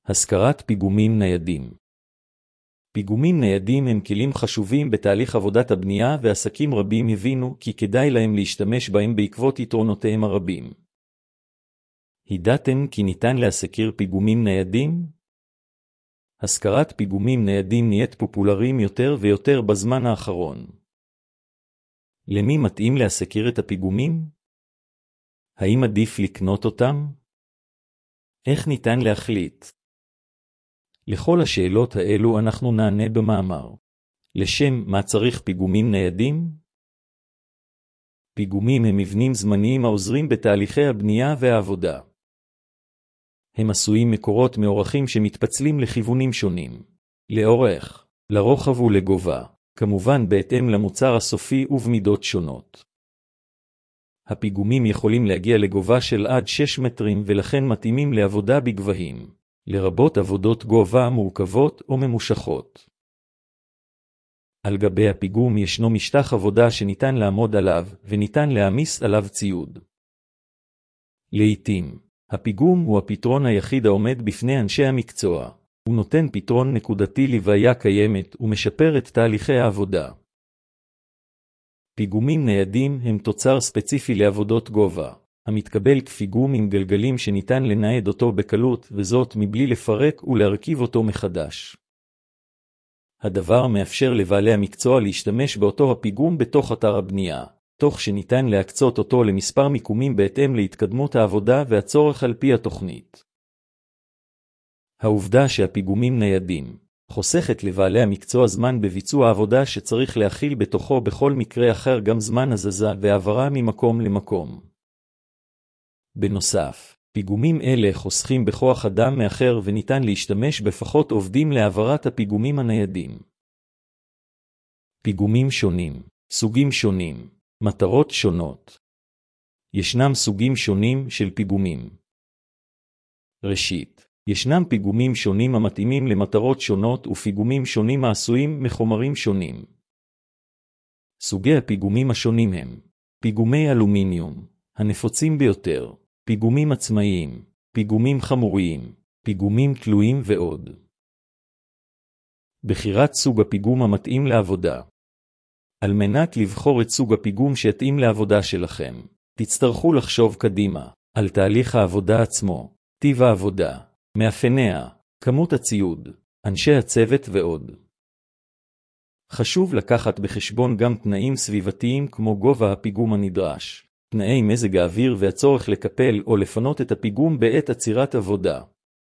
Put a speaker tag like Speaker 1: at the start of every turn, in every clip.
Speaker 1: השכרת פיגומים ניידים. פיגומים ניידים הם כלים חשובים בתהליך עבודת הבנייה, ועסקים רבים הבינו כי כדאי להם להשתמש בהם בעקבות יתרונותיהם הרבים. ידעתם כי ניתן להשכיר פיגומים ניידים? השכרת פיגומים ניידים נהיית פופולריים יותר ויותר בזמן האחרון. למי מתאים להשכיר את הפיגומים? האם עדיף לקנות אותם? איך ניתן להחליט? לכל השאלות האלו אנחנו נענה במאמר. לשם מה צריך פיגומים ניידים? פיגומים הם מבנים זמניים העוזרים בתהליכי הבנייה והעבודה. הם עשויים מקורות מאורכים שמתפצלים לכיוונים שונים, לאורך, לרוחב ולגובה, כמובן בהתאם למוצר הסופי ובמידות שונות. הפיגומים יכולים להגיע לגובה של עד 6 מטרים ולכן מתאימים לעבודה בגבהים, לרבות עבודות גובה מורכבות או ממושכות. על גבי הפיגום ישנו משטח עבודה שניתן לעמוד עליו וניתן להעמיס עליו ציוד. לעתים, הפיגום הוא הפתרון היחיד העומד בפני אנשי המקצוע. הוא נותן פתרון נקודתי לבעיה קיימת ומשפר את תהליכי העבודה. פיגומים ניידים הם תוצר ספציפי לעבודות גובה, המתקבל כפיגום עם גלגלים שניתן לנייד אותו בקלות, וזאת מבלי לפרק ולהרכיב אותו מחדש. הדבר מאפשר לבעלי המקצוע להשתמש באותו הפיגום בתוך אתר הבנייה, תוך שניתן להקצות אותו למספר מיקומים בהתאם להתקדמות העבודה והצורך על פי התוכנית. העובדה שהפיגומים ניידים חוסכת לבעלי המקצוע זמן בביצוע העבודה שצריך להכיל בתוכו בכל מקרה אחר גם זמן הזזה והעברה ממקום למקום. בנוסף, פיגומים אלה חוסכים בכוח אדם מאחר וניתן להשתמש בפחות עובדים להעברת הפיגומים הניידים. פיגומים שונים, סוגים שונים, מטרות שונות. ישנם סוגים שונים של פיגומים. ראשית, ישנם פיגומים שונים המתאימים למטרות שונות ופיגומים שונים העשויים מחומרים שונים. סוגי הפיגומים השונים הם פיגומי אלומיניום, הנפוצים ביותר, פיגומים עצמאיים, פיגומים חמוריים, פיגומים תלויים ועוד. בחירת סוג הפיגום המתאים לעבודה. על מנת לבחור את סוג הפיגום שיתאים לעבודה שלכם, תצטרכו לחשוב קדימה על תהליך העבודה עצמו, טיב העבודה, מאפייניה, כמות הציוד, אנשי הצוות ועוד. חשוב לקחת בחשבון גם תנאים סביבתיים כמו גובה הפיגום הנדרש, תנאי מזג האוויר והצורך לקפל או לפנות את הפיגום בעת עצירת עבודה.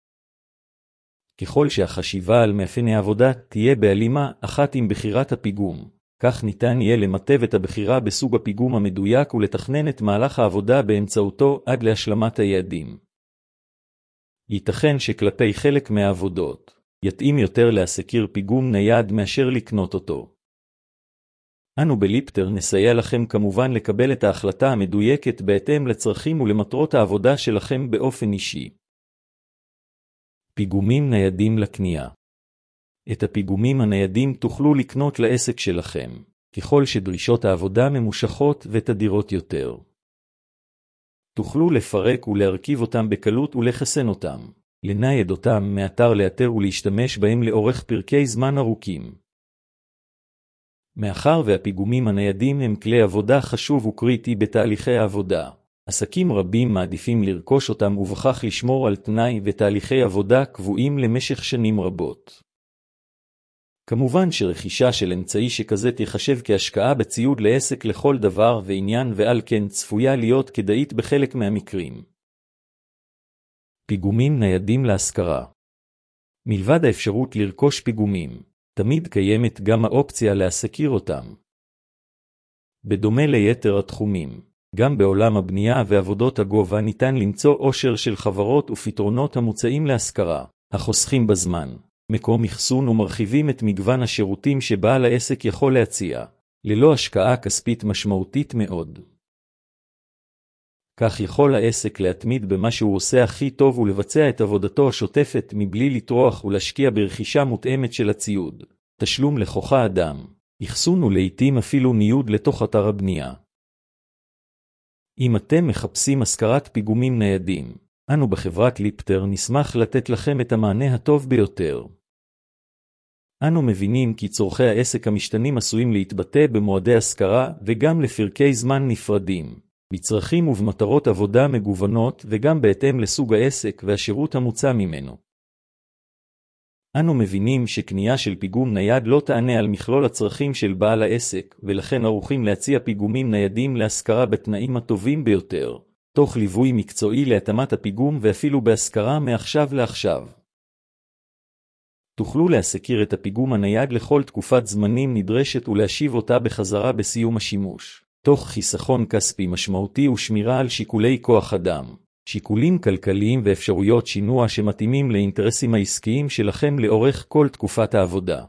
Speaker 1: ככל שהחשיבה על מאפייני העבודה תהיה בהלימה אחת עם בחירת הפיגום, כך ניתן יהיה למטב את הבחירה בסוג הפיגום המדויק ולתכנן את מהלך העבודה באמצעותו עד להשלמת היעדים. ייתכן שכלפי חלק מהעבודות, יתאים יותר להשכיר פיגום נייד מאשר לקנות אותו. אנו בליפטר נסייע לכם כמובן לקבל את ההחלטה המדויקת בהתאם לצרכים ולמטרות העבודה שלכם באופן אישי. פיגומים ניידים לקנייה. את הפיגומים הניידים תוכלו לקנות לעסק שלכם, ככל שדרישות העבודה ממושכות ותדירות יותר. תוכלו לפרק ולהרכיב אותם בקלות ולחסן אותם, לנייד אותם מאתר לאתר ולהשתמש בהם לאורך פרקי זמן ארוכים. מאחר והפיגומים הניידים הם כלי עבודה חשוב וקריטי בתהליכי העבודה, עסקים רבים מעדיפים לרכוש אותם ובכך לשמור על תנאי ותהליכי עבודה קבועים למשך שנים רבות. כמובן שרכישה של אמצעי שכזה תחשב כהשקעה בציוד לעסק לכל דבר ועניין ועל כן צפויה להיות כדאית בחלק מהמקרים. פיגומים ניידים להשכרה. מלבד האפשרות לרכוש פיגומים, תמיד קיימת גם האופציה להשכיר אותם. בדומה ליתר התחומים, גם בעולם הבנייה ועבודות הגובה ניתן למצוא עושר של חברות ופתרונות המוצעים להשכרה, החוסכים בזמן, מקום אחסון ומרחיבים את מגוון השירותים שבעל העסק יכול להציע, ללא השקעה כספית משמעותית מאוד. כך יכול העסק להתמיד במה שהוא עושה הכי טוב ולבצע את עבודתו השוטפת מבלי לטרוח ולהשקיע ברכישה מותאמת של הציוד, תשלום לכוח אדם, אחסון ולעיתים אפילו ניוד לתוך אתר הבנייה. אם אתם מחפשים השכרת פיגומים ניידים, אנו בחברת קליפטר נשמח לתת לכם את המענה הטוב ביותר. אנו מבינים כי צורכי העסק המשתנים עשויים להתבטא במועדי השכרה וגם לפרקי זמן נפרדים, בצרכים ובמטרות עבודה מגוונות וגם בהתאם לסוג העסק והשירות המוצע ממנו. אנו מבינים שקנייה של פיגום נייד לא תענה על מכלול הצרכים של בעל העסק, ולכן ערוכים להציע פיגומים ניידים להשכרה בתנאים הטובים ביותר, תוך ליווי מקצועי להתאמת הפיגום ואפילו בהשכרה מעכשיו לעכשיו. תוכלו להשכיר את הפיגום הנייד לכל תקופת זמנים נדרשת ולהשיב אותה בחזרה בסיום השימוש, תוך חיסכון כספי משמעותי ושמירה על שיקולי כוח אדם, שיקולים כלכליים ואפשרויות שינוע שמתאימים לאינטרסים העסקיים שלכם לאורך כל תקופת העבודה.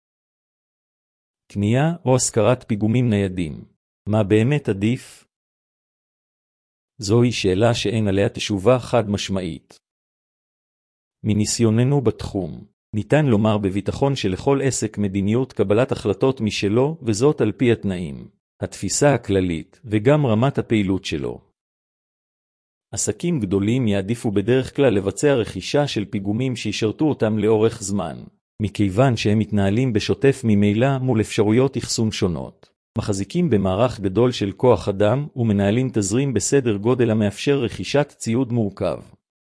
Speaker 1: קנייה או השכרת פיגומים ניידים, מה באמת עדיף? זוהי שאלה שאין עליה תשובה חד משמעית. מניסיוננו בתחום, ניתן לומר בביטחון שלכל עסק מדיניות קבלת החלטות משלו, וזאת על פי התנאים, התפיסה הכללית וגם רמת הפעילות שלו. עסקים גדולים יעדיפו בדרך כלל לבצע רכישה של פיגומים שישרתו אותם לאורך זמן, מכיוון שהם מתנהלים בשוטף ממילא מול אפשרויות אחסון שונות, מחזיקים במערך גדול של כוח אדם ומנהלים תזרים בסדר גודל המאפשר רכישת ציוד מורכב.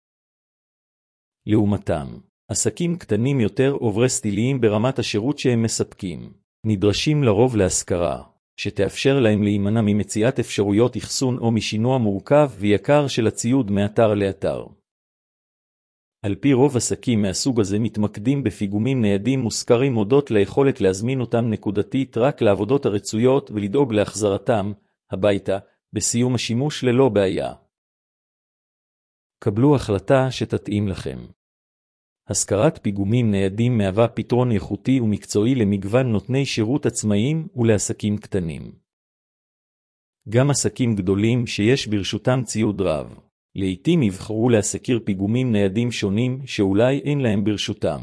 Speaker 1: לעומתם, עסקים קטנים יותר עוברי סטיליים ברמת השירות שהם מספקים, נדרשים לרוב להשכרה, שתאפשר להם להימנע ממציאת אפשרויות אחסון או משינוע מורכב ויקר של הציוד מאתר לאתר. על פי רוב עסקים מהסוג הזה מתמקדים בפיגומים ניידים מושכרים הודות ליכולת להזמין אותם נקודתית רק לעבודות הרצויות ולדאוג להחזרתם הביתה בסיום השימוש ללא בעיה. קבלו החלטה שתתאים לכם. השכרת פיגומים ניידים מהווה פתרון איכותי ומקצועי למגוון נותני שירות עצמאיים ולעסקים קטנים. גם עסקים גדולים שיש ברשותם ציוד רב, לעתים יבחרו להשכיר פיגומים ניידים שונים שאולי אין להם ברשותם.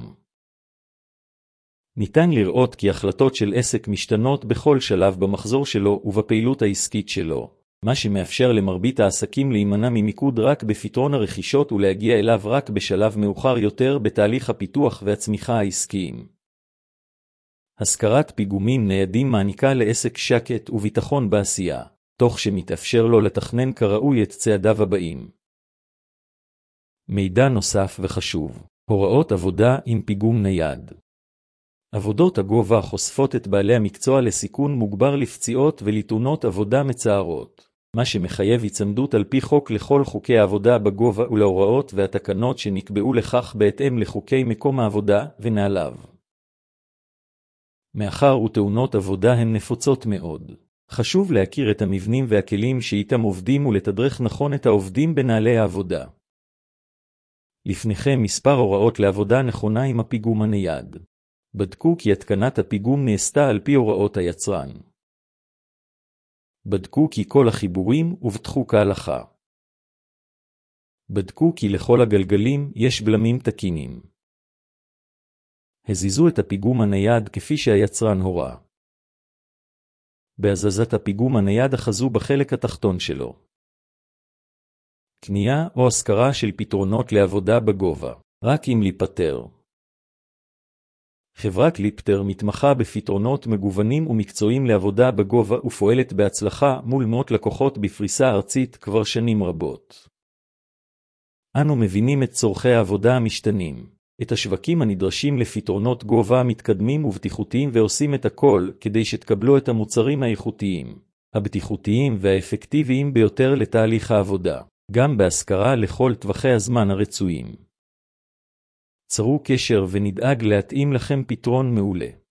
Speaker 1: ניתן לראות כי החלטות של עסק משתנות בכל שלב במחזור שלו ובפעילות העסקית שלו, מה שמאפשר למרבית העסקים להימנע ממיקוד רק בפתרון הרכישות ולהגיע אליו רק בשלב מאוחר יותר בתהליך הפיתוח והצמיחה העסקיים. השכרת פיגומים ניידים מעניקה לעסק שקט וביטחון בעשייה, תוך שמתאפשר לו לתכנן כראוי את צעדיו הבאים. מידע נוסף וחשוב, הוראות עבודה עם פיגום נייד. עבודות הגובה חושפות את בעלי המקצוע לסיכון מוגבר לפציעות ולתאונות עבודה מצערות, מה שמחייב הצמדות על פי חוק לכל חוקי העבודה בגובה ולהוראות והתקנות שנקבעו לכך בהתאם לחוקי מקום העבודה ונהליו. מאחר ותאונות עבודה הן נפוצות מאוד, חשוב להכיר את המבנים והכלים שאיתם עובדים ולתדרך נכון את העובדים בנהלי העבודה. לפניכם מספר הוראות לעבודה נכונה עם הפיגום הנייד. בדקו כי התקנת הפיגום נעשתה על פי הוראות היצרן. בדקו כי כל החיבורים הובטחו כהלכה. בדקו כי לכל הגלגלים יש בלמים תקינים. הזיזו את הפיגום הנייד כפי שהיצרן הורה. בהזזת הפיגום הנייד אחזו בחלק התחתון שלו. קנייה או השכרה של פתרונות לעבודה בגובה, רק אם להיפטר. חברת קליפטר מתמחה בפתרונות מגוונים ומקצועיים לעבודה בגובה ופועלת בהצלחה מול מאות לקוחות בפריסה ארצית כבר שנים רבות. אנו מבינים את צורכי העבודה המשתנים, את השווקים הנדרשים לפתרונות גובה מתקדמים ובטיחותיים ועושים את הכל כדי שתקבלו את המוצרים האיכותיים, הבטיחותיים והאפקטיביים ביותר לתהליך העבודה, גם בהשכרה לכל טווחי הזמן הרצויים. צרו קשר ונדאג להתאים לכם פתרון מעולה.